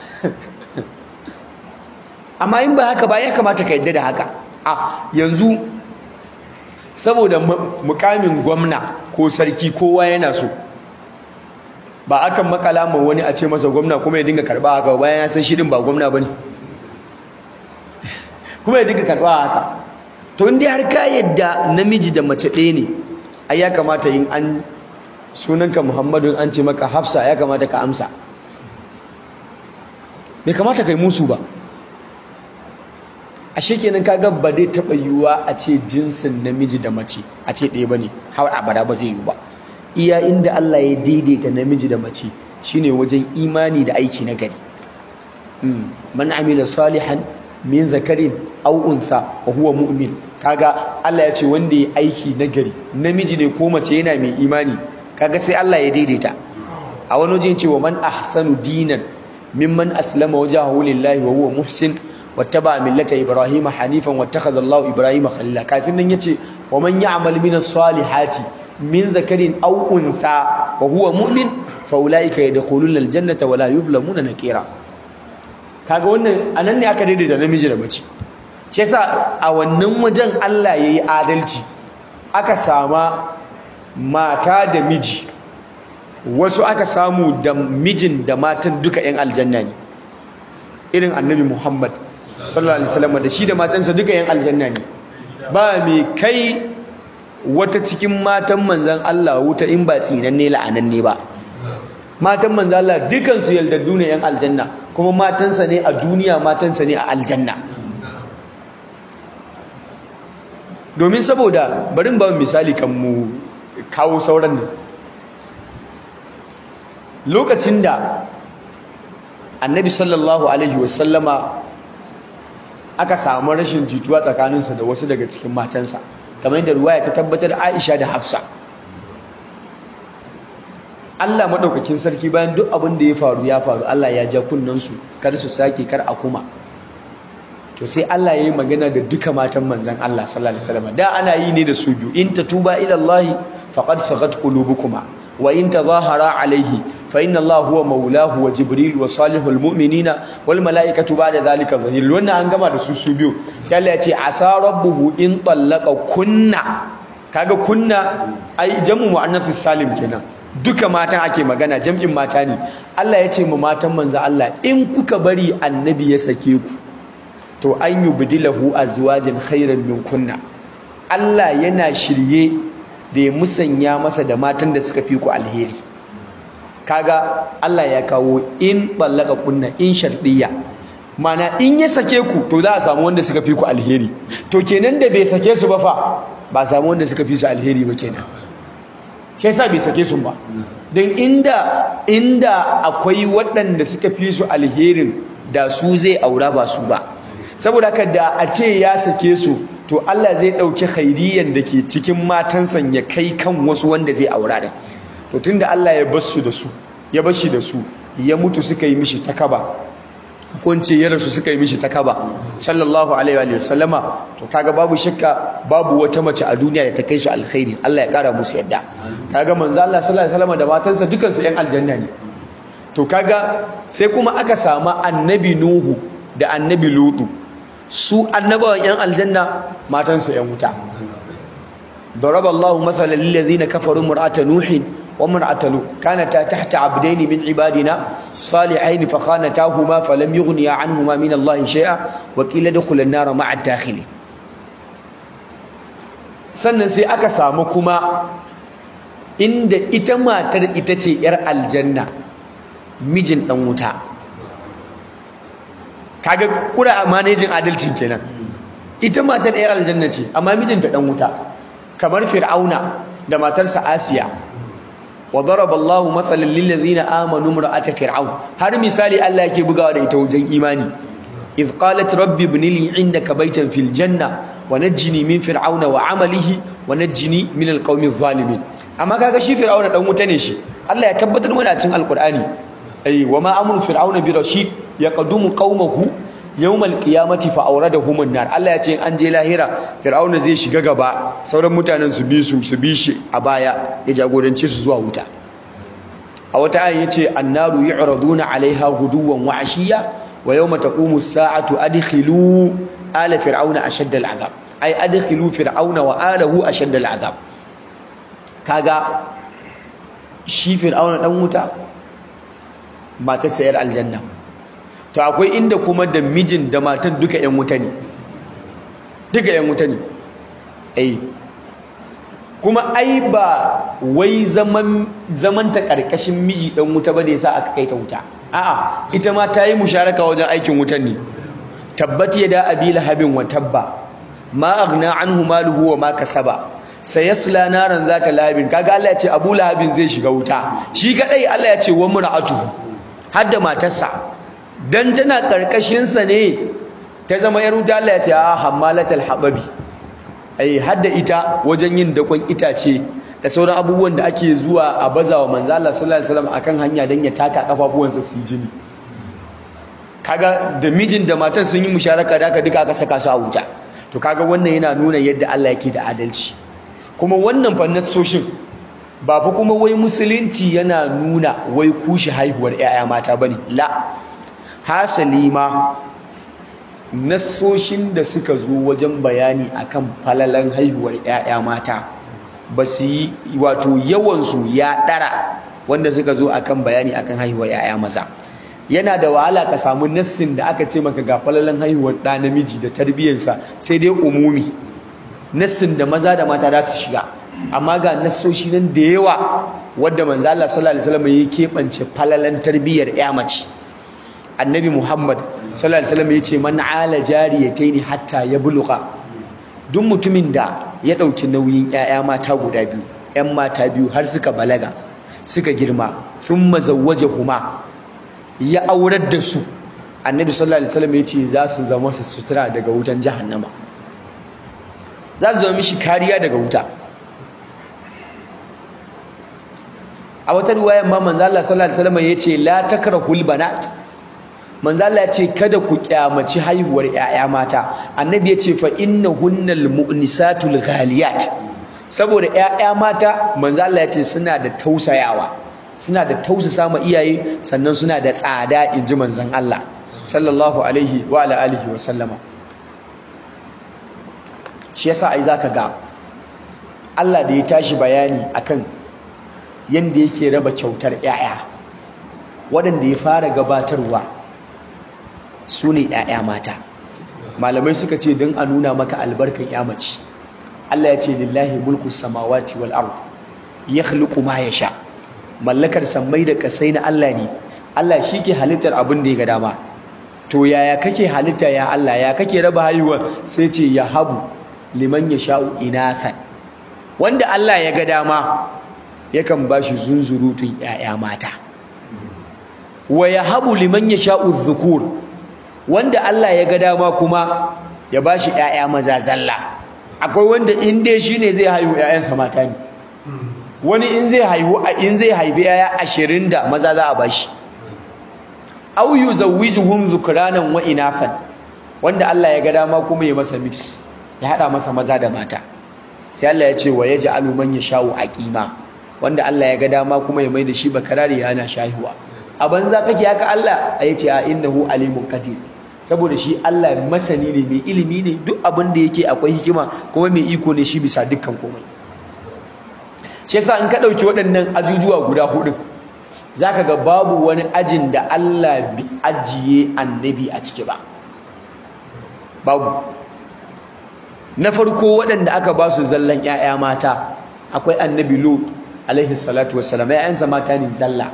Amma in ba haka ba, ya kamata ka yadda da haka. Yanzu saboda mukamin gwamna ko sarki kowa yana so, ba akan makala ma wani a ce masa gwamna kuma ya dinga karba haka bayan ya san shi din ba gwamna bane, kuma ya dinga karba haka. To in dai har ka yadda namiji da mace ɗaya ne, ai ya kamata in an sunanka Muhammadu an ce maka Hafsa ya kamata ka amsa, bai kamata kai musu ba. ashe kenan kaga ba dai taɓa yiwuwa a ce jinsin namiji da mace a ce ɗaya bane, har abada ba zai yiwu ba. Iya inda Allah ya daidaita namiji da mace shine wajen imani da aiki na gari. Man amila salihan min zakarin aw untha wa huwa mu'min, kaga Allah ya ce wanda ya aiki na gari namiji ne ko mace yana mai imani, kaga sai Allah ya daidaita. A wani wajen ce wa man ahsanu dinan mimman aslama wajhahu lillahi wa huwa muhsin wattaba millata ibrahima hanifan wattakhadha Allahu ibrahima khalila. Kafin nan yace wa man ya'mal minas salihati min zakarin aw untha wa huwa mu'min fa ulaika yadkhuluna aljannata wa la yuzlamuna nakira. Kaga wannan anan ne aka daidaita namiji da mace. Ce yasa a wannan wajen Allah yayi adalci, aka sama mata da miji, wasu aka samu da mijin da matan duka yan aljanna ne, irin annabi Muhammad sallallahu alaihi wasallam da shi da matansa duka yan aljanna ne. Ba mai kai wata cikin matan manzan Allah wuta in ba tsinanne la'ananne ba. Matan manzan Allah dukan su yaldaddu ne yan aljanna, kuma matansa ne a duniya, matansa ne a aljanna. Domin saboda bari ba misali kan mu kawo sauran nan. Lokacin da Annabi sallallahu alaihi wasallama aka samu rashin jituwa tsakaninsa da wasu daga cikin matansa, kamar yadda ruwaya ta tabbatar Aisha da Hafsa, Allah madaukakin sarki bayan duk abin da ya faru Allah ya ja kunnansu kar su sake, kar a kuma. To sai Allah ya yi magana da duka matan manzon Allah sallallahu alaihi wasallam. Da ana yi ne da su biyu, in tatuba ila Allah faqad sagat qulubukuma wa in tazahara alaihi fa inna Allah huwa maulahu wa jibril wa salihul mu'minina wal malaikatu ba'da dhalika zahir. Wannan an gama da su biyu. Sai Allah ya ce asa rabbuhu in tallaqa kunna. Kaga kunna ai jamu muannathis salim kenan, duka matan ake magana, jam'in mata ne. Allah ya ce mu matan manzo Allah, in kuka bari annabi ya sake ku to an yubdilahu azwajan khairan min kunna. Allah yana shirye da ya musanya masa da matan da suka fi ku alheri. Kaga Allah ya kawo in ballaka kunna, in shartiyya, mana in ya sake ku to za a samu wanda suka fi ku alheri. To kenan da bai sake su ba fa, ba samu wanda suka fi su alheri ba kenan. Shi yasa bai sake su ba. Dan inda akwai waɗanda suka fi su alherin da su zai aura ba su ba. Saboda haka da a ce ya sake su to Allah zai ɗauki khairiyan da ke cikin matansa ya kai kan wasu wanda zai aura da. To tunda Allah ya bar su da su, ya bar shi da su, ya mutu suka yi mishi takaba, ko in ce ya rasu suka yi mishi takaba sallallahu alaihi wa sallama, to kaga babu shakka babu wata mace a duniya da ta kai su alkhairi. Allah ya kara musu yadda. Kaga manzo Allah sallallahu alaihi wa sallama da matansa dukan su yan aljanna ne. To kaga sai kuma aka samu annabi Nuhu da annabi Lutu, su annabawan yan aljanna, matansu yan wuta. daraballahu mathalan lil ladina kafaru imra'ata nuhin wa imra'ata lut kanata tahta 'abdayn min ibadina salihayn fa khanatahuma falam yughniya 'anhuma min Allahi shay'a wa qila adkhula an-nara ma'a ad-dakhilin. Sannan sai aka samu kuma inda ita matar ita ce yar aljanna, mijin dan wuta. Kaga kura amanejin adalcin kenan. Ita matar ɗaya aljanna ce amma mijinta dan wuta, kamar Fir'auna da matarsa Asiya. Wa daraballahu mathalan lil ladzina amanu imra'ata fir'aun. Har misali Allah yake bugawa da ita wajen imani. Idh qalat rabbi ibn li 'indaka baytan fil janna wa najjini min fir'auna wa 'amalihi wa najjini min alqawmi adh-dhalimin. Amma kaga shi Fir'auna dan wuta ne shi. Allah ya tabbatar mana cikin Alqur'ani. Wa ma amru fir'auna bi rashid yaqdumu qaumahu yawmal qiyamati fa awradahum an-nar. Allah ya ce an je lahira Fir'auna zai shiga gaba, sauran mutanen su bi shi a baya, ya jagorance su zuwa wuta. A wata ayin yace annaru yu'raduna 'alayha guduwan wa 'ashiyya wa yawma taqumu as-sa'atu adkhilu ala fir'auna ashadda al-'adhab. Ay adkhilu fir'auna wa alahu ashadda al-'adhab. Kaga shi Fir'auna dan wuta, matar sayar aljanna. To akwai inda kuma da mijin da matan duka ƴan wuta ne. Duka ƴan wuta ne. kuma ai ba wai zaman ta karkashin miji dan wuta ba da yasa aka kai ta wuta, a'a ita ma ta yi musharaka wajen aikin wutan ne. tabbat yada abi lahabin wa tabba ma aghna anhu maluhu wa ma kasaba sayasla naran zata lahabin. Kaga Allah ya ce Abu Lahabin zai shiga wuta shi kadai, Allah ya ce wa mur'atuhu, hadda matarsa dan tana karkashin sa ne ta zama yar wuta. Allah ya ce hammalatul hababi, ai hadda ita wajen yin dakon itace da sauran abubuwan da ake zuwa a bazawa manzo Allah sallallahu alaihi wasallam akan hanya dan ya taka kafafuwansa su jini. Kaga da mijin da matan sun yi musharaka da aka duka aka saka su a wuta. To kaga wannan yana nuna yadda Allah yake da adalci. Kuma wannan fannasoshin ba fa kuma wai musulunci yana nuna wai kushi haihuwar 'ya'ya mata bane, la hasali ma nassoshin da suka zo wajen bayani akan falalan haihuwar 'ya'ya mata ba su yi, wato yawansu ya ɗara wanda suka zo akan bayani akan haihuwar 'ya'ya maza. Yana da wahala ka samu nassin da aka ce maka ga falalan haihuwar ɗa namiji da tarbiyyarsa, sai dai umumi nassin da maza da mata za su shiga. Amma ga nassoshi nan da yawa wadda manzo Allah sallallahu alaihi wasallam ya keɓance falalan tarbiyyar 'ya mace. Annabi Muhammad sallallahu alaihi wasallam yace man ala jariyataini hatta yabluqa, duk mutumin da ya dauki nauyin 'ya'ya mata guda biyu, 'yan mata biyu har suka balaga suka girma, thumma zawwajahuma, ya aurar da su, Annabi sallallahu alaihi wasallam yace za su zama su sutura daga wutan jahannama, za su zama mishi kariya daga wuta. A wata riwayar ma manzo Allah sallallahu alaihi wasallam yace la takrahul banat, manzo Allah ya ce kada ku kyamaci haihuwar 'ya'ya mata. Annabi ya ce fa innahunnal mu'nisatul ghaliyat, saboda 'ya'ya mata manzo Allah ya ce suna da tausayawa, suna da tausasa ma iyaye, sannan suna da tsada, inji manzon Allah sallallahu alaihi wa ala alihi wa sallama. Shi yasa ai zaka ga Allah da ya tashi bayani akan yanda yake raba kyautar 'ya'ya, waɗanda ya fara gabatarwa su ne 'ya'ya mata. Malamai suka ce don a nuna maka albarkan 'ya mace. Allah ya ce lillahi mulku samawati wal ard yakhluqu ma yasha, mallakar sammai da kasai na Allah ne. Allah shi ke halittar abin da ya ga dama. To yaya kake halitta ya Allah, ya kake raba haihuwa? Sai ce ya habu liman yasha'u inathan, wanda Allah ya ga dama yakan bashi zunzurutun 'ya'ya mata. Wa yahabu liman yasha'u dhukur, wanda Allah ya ga dama kuma ya bashi 'ya'ya maza zalla. Akwai wanda in dai shine zai haihu 'ya'yansa mata ne, wani in zai haifi 'ya'ya 20 da maza za a bashi. Aw yuzawwijuhum dhukranan wa inafan, wanda Allah ya ga dama kuma ya masa mix, ya hada masa maza da mata. Sai Allah ya ce wa yaj'alu man yasha'u aqima, wanda Allah ya ga dama kuma ya maida shi bakarari yana shahiwa. A banza kake haka Allah? Yace a innahu alimun qadir, saboda shi Allah masani ne, mai ilimi ne, duk abin da yake akwai hikima, kuma mai iko ne shi bisa dukkan komai. Shi yasa in ka dauki waɗannan ajujuwa guda hudu, zaka ga babu wani ajin da Allah bi ajiye annabi a ciki ba. Babu. Na farko waɗanda aka ba su zallan 'ya'ya mata, akwai annabi Lut alaihi salatu wassalam, 'ya'yansa mata ne zalla.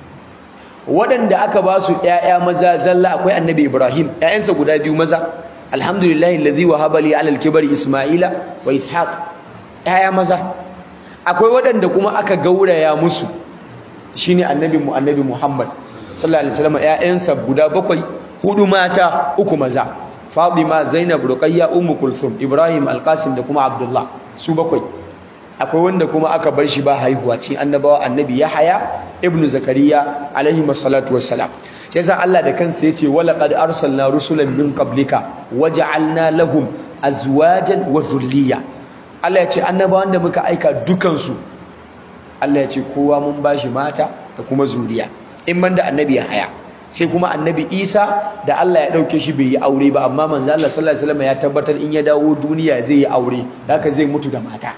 Waɗanda aka ba su 'ya'ya maza zalla, akwai annabi Ibrahim, 'ya'yansa guda biyu maza. Alhamdulillahi alladhi wahaba li alal kibari Isma'ila wa Ishaq, 'ya'ya maza. Akwai waɗanda kuma aka gauraya musu, shine annabi Muhammad sallallahu alaihi wasallam, 'ya'yansa guda 7, 4 mata 3 maza. Fatima, Zainab, Ruqayya, Ummu Kulthum, Ibrahim, Al-Qasim da kuma Abdullah, su 7. Akwai wanda kuma aka bar shi ba haihuwa, cikin annabawa annabi Yahaya ibnu Zakariya alaihi wassalatu wassalam. Yasa Allah da kansa yace walaqad arsalna rusulan min qablika waja'alna lahum azwajan wa dhurriyya. Allah yace annabawan da muka aika dukansu, Allah yace kowa mun bashi mata da kuma zuriya, in man da annabi Yahaya. Sai kuma annabi Isa da Allah ya dauke shi bai yi aure ba, amma manzo Allah sallallahu alaihi wasallam ya tabbatar in ya dawo duniya zai yi aure, haka zai mutu da mata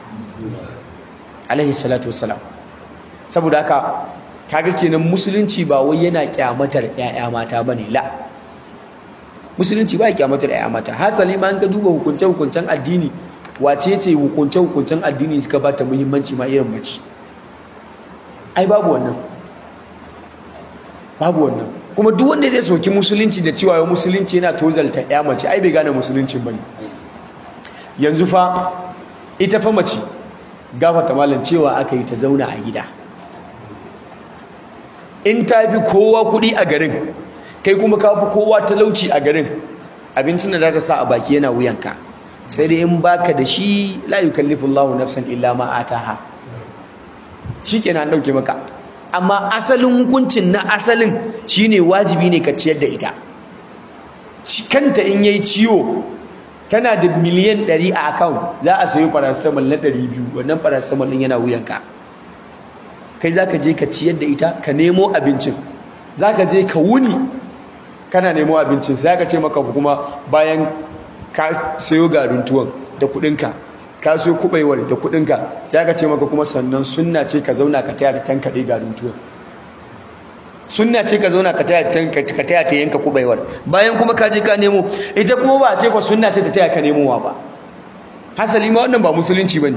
alaihi salatu wassalam. Saboda haka kaga kenan musulunci ba wai yana kyamatar 'ya'ya mata bane, la. Musulunci ba ya kyamatar 'ya'ya mata. Hasali ma an ka duba hukuncen addini, wace ce hukuncen addini suka ba ta muhimmanci ma irin mace? Ai babu wannan, kuma duk wanda zai soki musulunci da cewa yau musulunci yana tozalta ya mace, ai bai gane musulunci bane. Yanzu fa ita fa mace gafata malam cewa aka yi ta zauna a gida, in ta fi kowa kuɗi a garin, kai kuma ka fi kowa talauci a garin, abincin da za ta sa a baki yana wuyanka, sai dai in baka da shi la yukallifullahu nafsan illa ma ataha, shikenan an dauke maka. Amma asalin hukuncin na asalin shine wajibi ne ka ciyar da ita. Kanta in yayi ciwo tana da miliyan 100 a account, za a sayi paracetamol na 200, wannan paracetamol din yana wuyanka. Kai zaka je ka ciyar da ita, ka nemo abincin, zaka je ka wuni kana nemo abincin, sai aka ce maka kuma bayan ka sayo garin tuwon da kudinka, ka sayo kubaiwar da kudinka, sai aka ce maka kuma sannan sunna ce ka zauna ka taya ta tankade garin tuwon, sunna ce ka zauna ka taya ta yanka kubaiwar, bayan kuma ka je ka nemo. Ita kuma ba ce fa sunna ce ta taya ka nemowa ba, hasali ma wannan ba musulunci bane.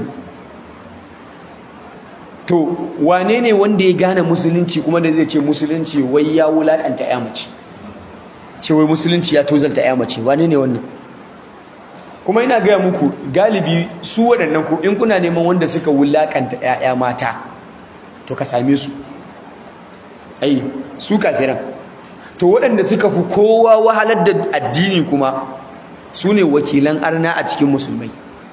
To wane ne wanda ya gane musulunci kuma da zai ce musulunci wai ya wulakanta ya mace, ce wai musulunci ya tozalta ya mace? Wane ne wannan? Kuma ina gaya muku galibi su waɗannan ku, in kuna neman wanda suka wulakanta ƴaƴa mata to ka same su, ai su kafiran. To waɗanda suka fi kowa wahalar da addini kuma su ne wakilan arna a cikin musulmai.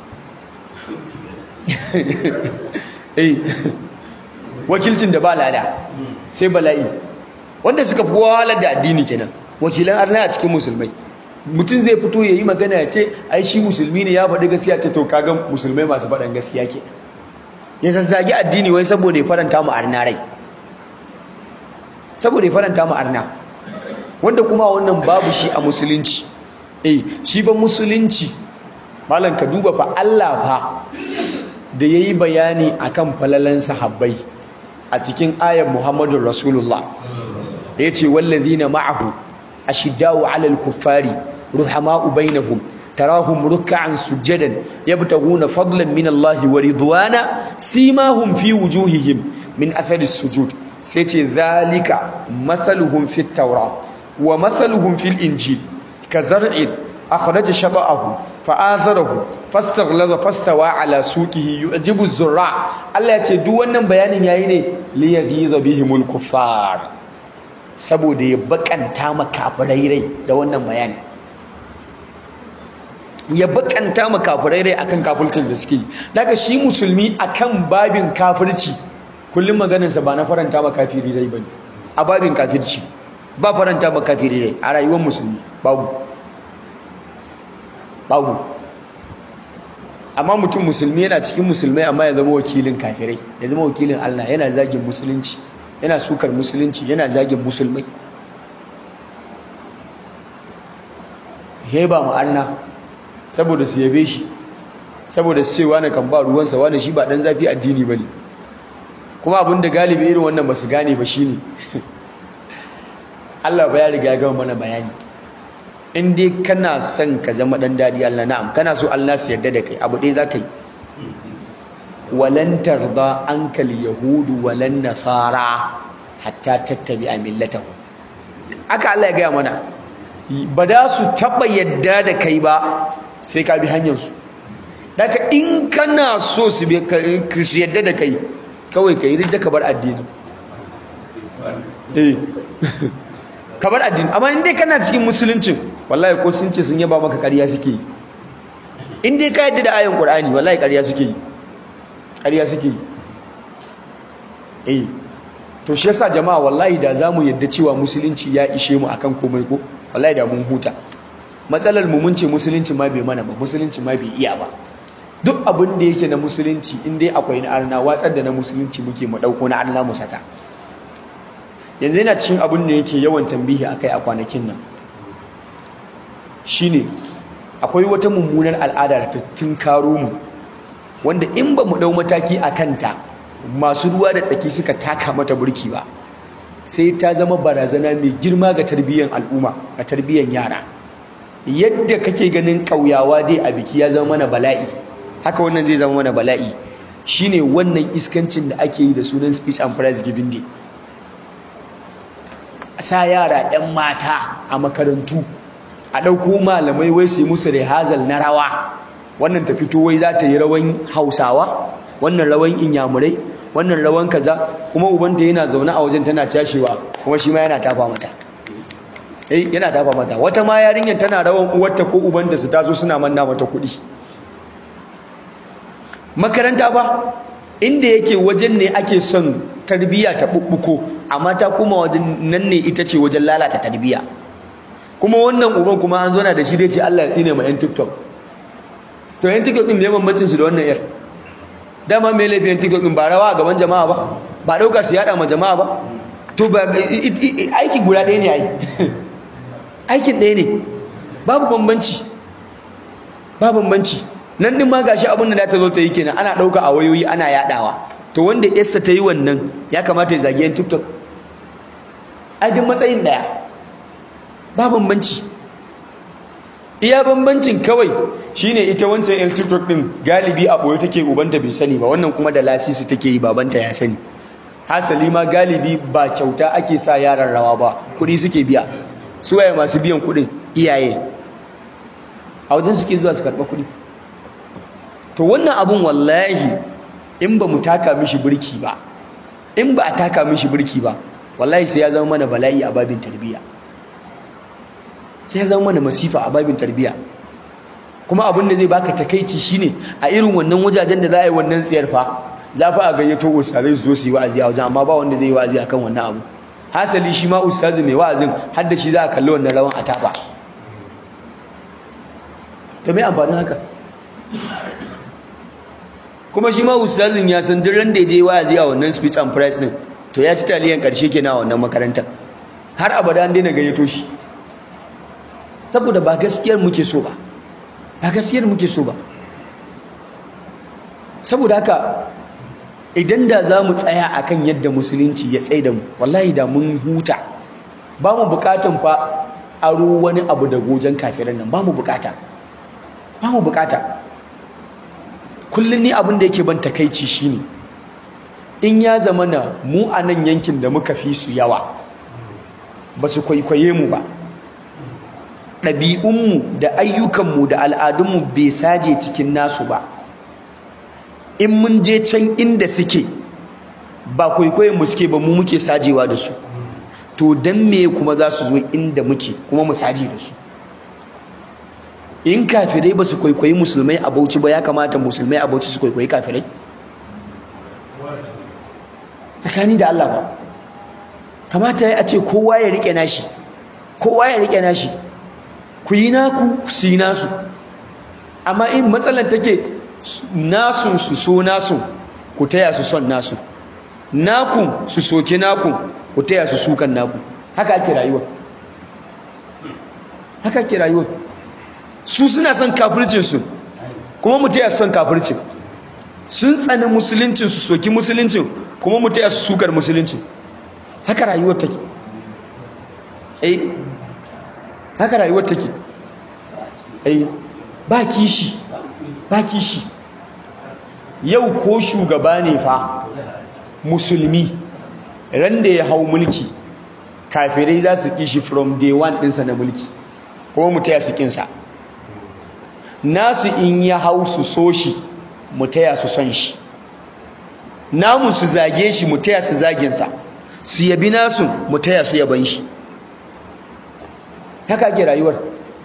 Wakilcin da ba lada sai bala'i, wanda suka fi kowa wahalar da addini kenan, wakilan arna a cikin musulmai. Mutum zai fito ya yi magana ya ce ai shi musulmi ne, ya faɗi gaskiya, ce to kaga musulmai masu faɗan gaskiya ke, ya zazzagi addini wai saboda ya faranta mu arna rai, saboda ya faranta mu arna, wanda kuma wannan babu shi a musulunci. Shi ba musulunci malam, ka duba fa Allah fa da yayi bayani akan falalan sahabbai a cikin ayar Muhammadur Rasulullah da yace wallazina ma'ahu ashiddau 'alal kuffari ruhama'u bainahum tarahum ruk'an sujadan yabtaguna fadlan min Allah wa ridwana simahum fi wujuhihim min athari sujud, sai ce zalika mathaluhum fit tawrat wa mathaluhum fil injil kazar'in akhraja shaba'ahu fa'azarahu fastaghlaza fastawa ala suqihi yu'jibu az-zurra. Allah ya ce duk wannan bayanin yayi ne li yajiza bihimul kuffar, saboda ya bakanta makafirai rai da wannan bayani, ya bakanta makafirai rai akan kafircin da suke. Daga shi musulmi akan babin kafirci kullum maganarsa ba na faranta makafiri rai bane. A babin kafirci ba faranta makafiri rai a rayuwar musulmi, babu. Amma mutum musulmi yana cikin musulmai amma ya zama wakilin kafirai, ya zama wakilin Allah, yana zagin musulunci, yana sukar musulunci, yana zagin musulmai. Heba mu arna saboda su yabe shi, saboda su ce wani kan ba ruwansa, wani shi ba dan zafi addini bane. Kuma abinda galibi irin wannan ba su gane ba shine Allah ba ya riga ya gama mana bayani. In dai kana son ka zama dan dadi Allah, na'am, kana so Allah su yarda da kai, abu dai zaka yi, walan tarda ankal yahudu walan nasara hatta tattabi'a millatahu. Aka Allah ya gaya mana, ba da su taba yadda da kai ba sai ka bi hanyar su. Daga in kana so su yadda da kai, kawai ka yi ridda ka bar addini. Ka bar addini. Amma in dai kana cikin musuluncin, wallahi ko sun ce sun yaba maka ƙarya suke yi. In dai ka yadda da ayan Qur'ani, wallahi ƙarya suke yi. Ƙarya suke yi. To shi yasa jama'a, wallahi da zamu yadda cewa musulunci ya ishe mu akan komai ko, wallahi da mun huta. Matsalar mu mun ce musulunci ma bai mana ba, musulunci ma bai iya ba. Duk abin da yake na musulunci in dai akwai na arna, watsar da na musulunci muke mu dauko na arna mu saka. Yanzu yana cikin abin da yake yawan tambihi akai a kwanakin nan, shine akwai wata mummunar al'ada da ta tunkaro mu, wanda in ba mu dau mataki a kanta, masu ruwa da tsaki suka taka mata burki ba, sai ta zama barazana mai girma ga tarbiyyar al'umma, ga tarbiyyar yara. Yadda kake ganin ƙauyawa dai a biki ya zama mana bala'i, haka wannan zai zama mana bala'i. Shine wannan iskancin da ake yi da sunan speech and prize giving day. Sa yara 'yan mata a makarantu a ɗauko malamai wai su yi musu rehazal na rawa, wannan ta fito wai za ta yi rawan Hausawa, wannan rawan Inyamurai, wannan rawan kaza, kuma ubanta yana zaune a wajen tana cashewa kuma shi ma yana tafa mata. Yana tafa mata. Wata ma yarinyar tana rawan uwarta ko ubanta su taso suna manna mata kuɗi. Makaranta ba inda yake wajen ne ake son tarbiyya ta bubbuko, amma ta kuma wajen nan ne ita ce wajen lalata tarbiyya. Kuma wannan uban kuma an zauna da shi dai ce Allah ya tsine ma yan TikTok. To yan TikTok din me bambancin su da wannan yar? Dama me laifin yan TikTok din ba rawa a gaban jama'a ba? Ba dauka su yada ma jama'a ba? To ba aiki guda ɗaya ne ai. Aikin ɗaya ne. Babu bambanci. Babu bambanci. Nan din ma gashi abin da ta zo ta yi kenan, ana dauka a wayoyi ana yadawa. To wanda yarsa ta yi wannan ya kamata ya zagi yan TikTok. Ai duk matsayin ɗaya. Ba bambanci. Iya bambancin kawai shine ita wancan el TikTok din galibi a boye take, ubanta bai sani ba, wannan kuma da lasisi take yi, babanta ya sani. Hasali ma galibi ba kyauta ake sa yaran rawa ba, kuɗi suke biya. Su waye masu biyan kuɗin? Iyaye. A wajen suke zuwa su karɓa kuɗi. To wannan abun wallahi in ba mu taka mishi birki ba, in ba a taka mishi birki ba, wallahi sai ya zama mana bala'i a babin tarbiyya. Sai ya zama mana masifa a babin tarbiyya. Kuma abin da zai baka takeici shine a irin wannan wajajen da za a yi wannan tsiyar fa, za fa a gayyato ustazai su zo su yi wa'azi a wajen, amma ba wanda zai yi wa'azi akan wannan abu. Hasali shi ma ustazi mai wa'azin har da shi za a kalli wannan rawan a tafa. Da me amfanin haka? Kuma shi ma ustazin ya san duk ran da ya je wa'azi a wannan speech and prize din, to ya ci taliyan karshe kenan a wannan makarantar. Har abada an daina gayyato shi. Saboda ba gaskiyar muke so ba. Ba gaskiyar muke so ba. Saboda haka idan da za mu tsaya akan yadda musulunci ya tsaye da mu, wallahi da mun huta. Ba mu bukatan fa aro wani abu da gojen kafiran nan, ba mu bukata. Ba mu bukata. Kullum ni abin da yake ban takaici shine in ya zamana mu a nan yankin da muka fi su yawa ba su kwaikwaye mu ba, ɗabi'unmu da ayyukanmu da al'adunmu bai saje cikin nasu ba, in mun je can inda suke ba kwaikwayon mu suke ba, mu muke sajewa da su, to dan me kuma za su zo inda muke kuma mu saje da su? In kafirai ba su kwaikwayi musulmai a Bauchi ba, ya kamata musulmai a Bauchi su kwaikwayi kafirai? Tsakani da Allah ba. Kamata ya ce kowa ya rike nashi, kowa ya rike nashi, ku yi naku su yi nasu. Amma in matsalar take nasun su so nasu, ku taya su son nasu, naku su soke naku, ku taya su sukan naku. Haka ake rayuwa. Haka ake rayuwa. Su suna son kafircinsu kuma mu taya su son kafircin. Sun tsani musuluncin su soki musuluncin kuma mu taya su sukar musuluncin. Haka rayuwar take. Haka rayuwar take. Ba kishi, ba kishi. Yau ko shugaba ne fa musulmi, ran da ya hau mulki, kafirai za su kishi from day one ɗinsa na mulki, kuma mu taya su kinsa. Nasu in ya hau su so shi, mu taya su son shi. Namu su zage shi, mu taya su zaginsa. Su yabi nasu, mu taya su yaban shi. Haka ake rayuwar.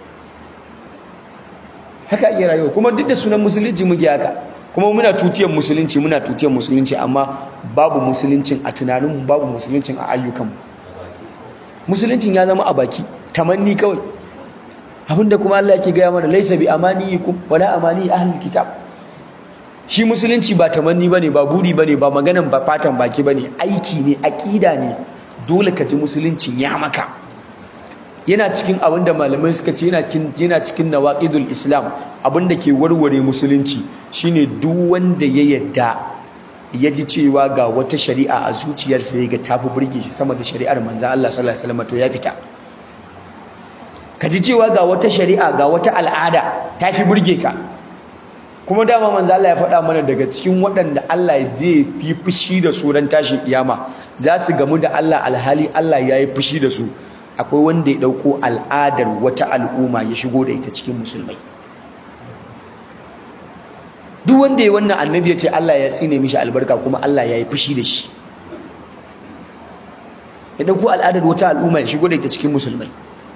Haka ake rayuwar. Kuma duk da sunan musulunci muke haka. Kuma muna tutiyar musulunci, amma babu musuluncin a tunaninmu, babu musuluncin a ayyukanmu. Musuluncin ya zama a baki, tamanni kawai. Abinda kuma Allah yake gaya mana, laisa bi amaniyikum wala amani ahlul kitab. Shi musulunci ba tamanni bane, ba buri bane, ba maganan ba fatan baki bane, aiki ne, aqida ne. Dole ka ji musuluncin ya maka. Yana cikin abinda malamai suka ce yana cikin nawaqidul islam, abinda ke warware musulunci shine duk wanda ya yadda ya ji cewa ga wata shari'a a zuciyarsa ya ga tafi burge shi sama da shari'ar manzo Allah sallallahu alaihi wasallam, to ya fita. Ka ji cewa ga wata shari'a, ga wata al'ada ta fi burge ka, kuma dama manzo Allah ya faɗa mana daga cikin waɗanda Allah zai fi fushi da su ran tashin kiyama za su gamu da Allah alhali Allah ya yi fushi da su akwai wanda ya ɗauko al'adar wata al'umma ya shigo da ita cikin musulmai. Duk wanda ya wannan annabi ya ce Allah ya tsine mishi albarka kuma Allah ya yi fushi da shi. Ya ɗauko al'adar wata al'umma ya shigo da ita cikin musulmai.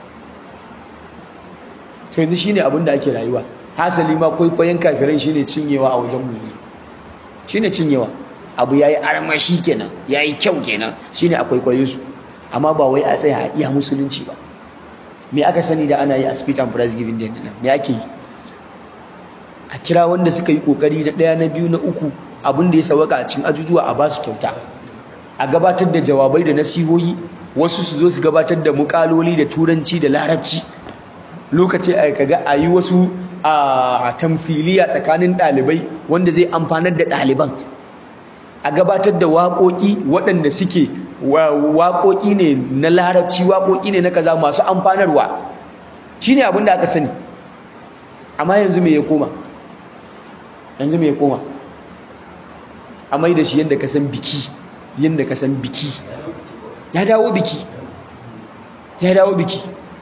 To yanzu shine abin da ake rayuwa. Hasali ma kwaikwayon kafirai shine cinyewa a wajen mu. Shine cinyewa. Abu yayi armashi kenan, yayi kyau kenan, shine a kwaikwayon su. Amma ba wai a tsaya a iya musulunci ba. Me aka sani da ana yi a speech and prize giving din nan? Me ake yi? A kira wanda suka yi kokari na ɗaya na biyu na uku abin da ya sawaka a cikin ajujuwa a ba su kyauta. A gabatar da jawabai da nasihohi, wasu su zo su gabatar da muƙaloli da turanci da larabci. Lokaci a kaga a yi wasu a tamthiliya tsakanin ɗalibai wanda zai amfanar da ɗaliban. A gabatar da waƙoƙi waɗanda suke waƙoƙi ne na larabci, waƙoƙi ne na kaza masu amfanarwa. Shine abin da aka sani. Amma yanzu me ya koma? Yanzu me ya koma? A mai da shi yadda ka san biki, yadda ka san biki. Ya dawo biki. Ya dawo biki.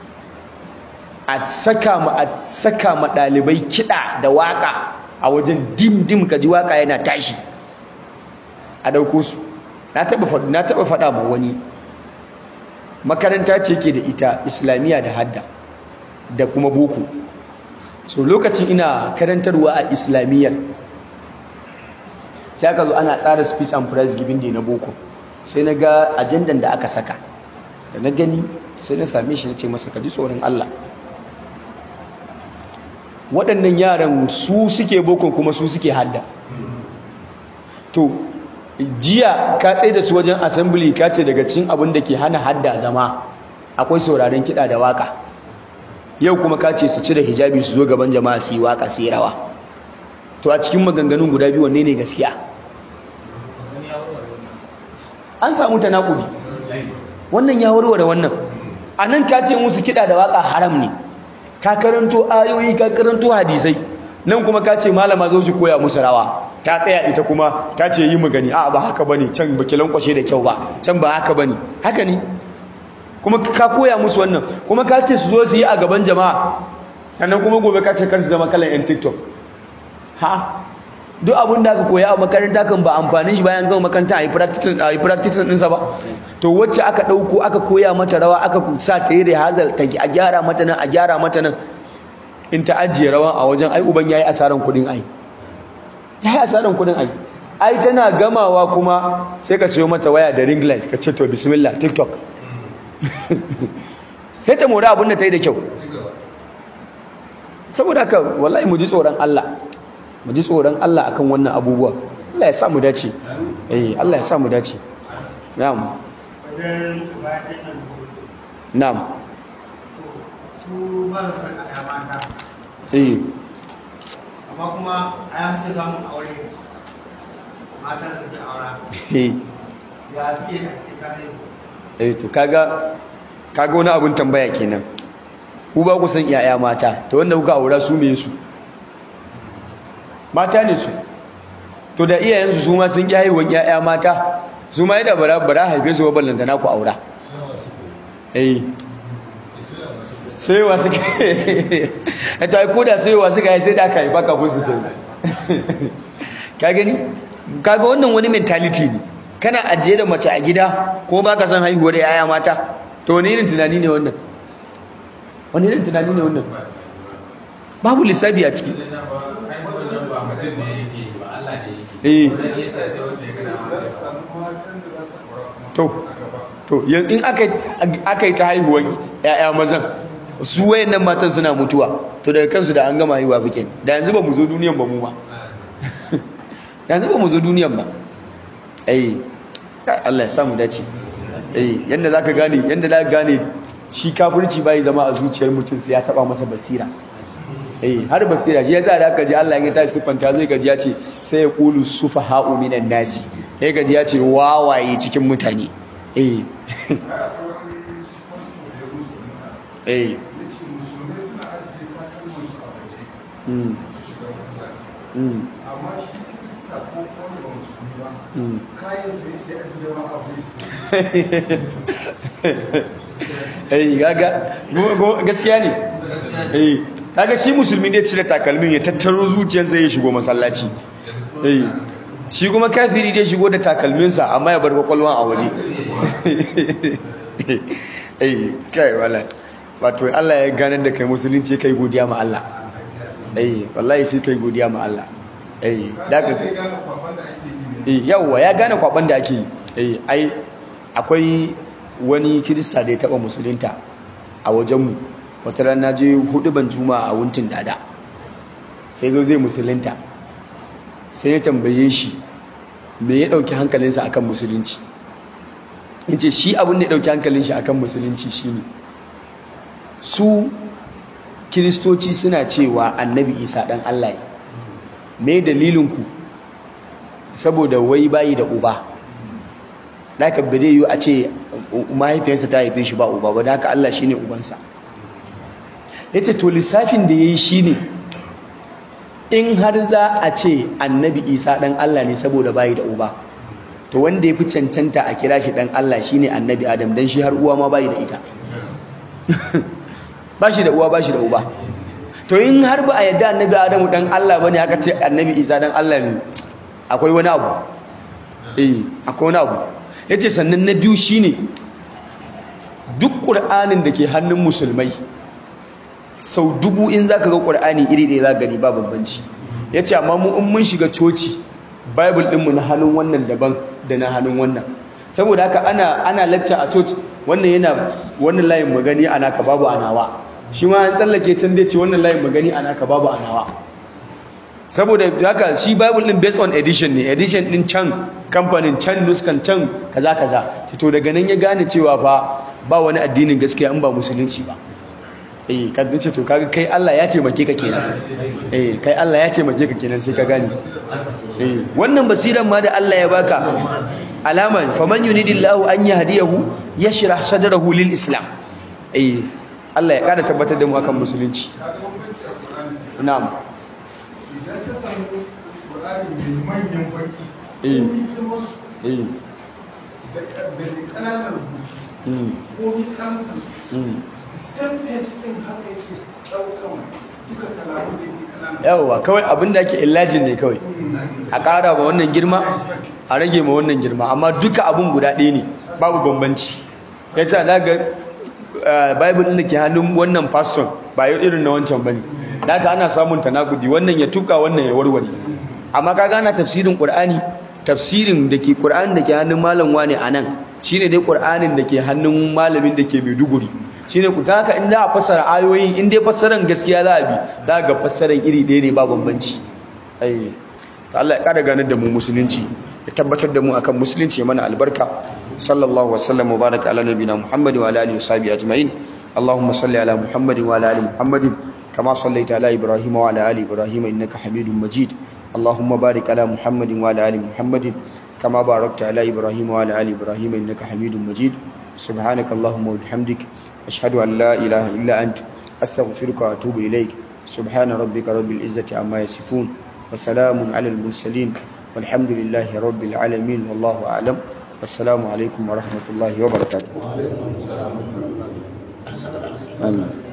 A saka ma ɗalibai kiɗa da waƙa a wajen dim ka ji waƙa yana tashi. A ɗauko su. Na taɓa faɗa ma wani makaranta ce ke da ita islamiyya da hadda da kuma boko. So lokacin ina karantarwa a islamiyyar sai aka zo ana tsara speech and prize giving day na boko. Sai na ga ajandan da aka saka, da na gani sai na same shi na ce masa ka ji tsoron Allah. Waɗannan yaran su suke boko kuma su suke hadda. To jiya ka tsaye da su wajen assembly ka ce daga cikin abin da ke hana hadda zama akwai sauraron kiɗa da waka. Yau kuma ka ce su cire hijabi su zo gaban jama'a su yi waka su yi rawa. To a cikin maganganun guda biyu wanne ne gaskiya? An samu tanakudi. Wannan ya warware wannan. A nan ka ce musu kiɗa da waka haram ne. Ka karanto ayoyi, ka karanto hadisai. Nan kuma ka ce malama zo su koya musu rawa. Ta tsaya ita kuma ta ce yi magani. A ba haka bane, can baki lankwashe da kyau ba, can ba haka bane. Haka ne. Kuma ka koya musu wannan, kuma ka ce su zo su yi a gaban jama'a. Sannan kuma gobe ka ce kar su zama kalan yan TikTok. Ha? Duk abin da aka koya a makaranta kan ba amfanin shi bayan gama makaranta a yi practicing ɗinsa ba. To wacce aka ɗauko aka koya mata rawa aka sa ta yi rehazal ta a gyara mata nan a gyara mata nan. In ta ajiye rawan a wajen ai uban yayi asaran kuɗin ai. Yayi asaran kuɗin ai. Ai tana gamawa kuma sai ka siyo mata waya da ring light ka ce to bismillah TikTok. Sai ta mora abin da ta yi da kyau. Saboda haka wallahi mu ji tsoron Allah. Mu ji tsoron Allah akan wannan abubuwa. Allah ya sa mu dace. Allah ya sa mu dace. Na'am. Na'am. Amma kuma a yanzu samun aure mata da suke aura. Ya suke da ke kare. To kaga wani abun tambaya kenan. Ku ba ku san iyaya mata, to wanda kuka aura su me su? Mata ne su. To da iyayensu su ma sun kiyaye wa iyaya mata, su ma yadda bara haife su ballanta na ku aura. Sai wa suka ta ko da sai wa suka yi sai da aka haifa kafin su sai. Ka gani? Kaga wannan wani mentality ne. Kana ajiye da mace a gida ko baka san haihuwar yaya mata? To wani irin tunani ne wannan? Wani irin tunani ne wannan? Babu lissafi a ciki. To in aka yi ta haihuwar yaya mazan su wayannan matan suna mutuwa, to daga kansu da an gama haihuwa bikin da yanzu ba mu zo duniyan ba mu ma. Yanzu ba mu zo duniyan ba. Allah ya sa mu dace. Yanda zaka gane shi kafirci bai zama a zuciyar mutum sai ya taba masa basira. Har basira shi yasa da aka ji Allah ya ta siffanta zai gaji ya ce sai ya qulu sufaha'u minan nasi. Ya gaji ya ce wawaye cikin mutane. amma shi kirista ko wani ba musulmi ba kayan sa yake ajiyewa a wuri gaskiya ne. Kaga shi musulmi ne cire takalmin ya tattaro zuciyarsa ya shigo masallaci. Shi kuma kafiri dai shigo da takalminsa amma ya bar kwakwalwan a waje. Kai wallahi wato Allah ya ganar da kai musulunci kai godiya ma Allah. Wallahi sai kai godiya ma Allah. Yawwa ya gane kwaban da ake yi. Ai akwai wani kirista da ya taba musulunta a wajenmu. Wata rana je huduban juma'a a wuntin dada. Sai zo zai musulunta. Sai ya tambaye shi me ya dauki hankalinsa akan musulunci. Yace shi abin da ya dauki hankalin shi akan musulunci shine su kiristoci suna cewa annabi Isa dan Allah ne. Me dalilin ku? Saboda wai bayi da uba. Daka bade yu a ce mahaifiyarsa ta haife shi ba uba ba, daka Allah shine ubansa. Yace to lissafin da yayi shine in har za a ce annabi Isa dan Allah ne saboda bayi da uba, to wanda yafi cancanta a kira shi dan Allah shine annabi Adam, dan shi har uwa ma bayi da ita. Bashi da uwa bashi da uba. To in har ba a yadda annabi Adamu dan Allah bane aka ce annabi Isa dan Allah ne, akwai wani abu. Akwai wani abu. Yace sannan na biyu shine duk Qur'anin da ke hannun musulmai sau dubu in zaka ga Qur'ani iri ɗaya zaka gani ba bambanci. Yace amma mu in mun shiga coci Bible din mu na hannun wannan daban da na hannun wannan. Saboda haka ana lecture a church, wannan layin magani ana ka babu anawa. Shi ma an tsallake can dai ce wannan layin magani ana ka babu anawa. Saboda haka shi Bible din based on edition ne, edition din can kamfanin can nuskan can kaza to daga nan ya gane cewa fa ba wani addinin gaskiya in ba musulunci ba. Ka dace to kaga kai Allah ya taimake ka kenan. Kai Allah ya taimake ka kenan sai ka gane. Wannan basiran ma da Allah ya baka alama faman yuridillahu an yahdiyahu yashrah sadrahu lil islam. Allah ya kada tabbatar da mu akan musulunci. Na'am. Idan ka samu Qur'ani mai manyan baki ko girman su da kananan rubutu ko kankan su san feskin haka yake daukan duka kalamun da yake kananan. Yawwa kawai abin da ake illajin ne kawai a ƙara ma wannan girma a rage ma wannan girma, amma duka abin guda ɗaya ne, babu bambanci. Yasa daga Bible ɗin da ke hannun wannan pastor ba irin na wancan bane. Da haka ana samun tanakudi, wannan ya tuka wannan ya warware. Amma kaga ana tafsirin Qur'ani, tafsirin da ke Qur'ani da ke hannun malam wane anan shine dai Qur'anin da ke hannun malamin da ke Maiduguri. Shine ku ta haka in za a fassara ayoyin, in dai fassaran gaskiya za a bi, za ga fassaran iri ɗaya ne ba bambanci. Allah ya ƙara ganar da mu musulunci, ya tabbatar da mu akan musulunci, ya mana albarka. Sallallahu wasallam wa baraka ala nabiyina Muhammad wa ala alihi wa sahbihi ajma'in. Allahumma salli ala Muhammad wa ala ali Muhammad kama sallaita ala Ibrahim wa ala ali Ibrahim innaka Hamidum Majid. Allahumma barik ala Muhammad wa ala ali Muhammad kama barakta ala Ibrahim wa ala ali Ibrahim innaka Hamidum Majid. Subhanakallahumma wa bihamdik ashhadu an la ilaha illa anta astaghfiruka wa atubu ilaik. Subhana rabbika rabbil izzati amma yasifun wa salamun ala al mursalin walhamdulillahi rabbil alamin wallahu a'lam. Assalamu alaikum wa rahmatullahi wa barakatuh. Amin.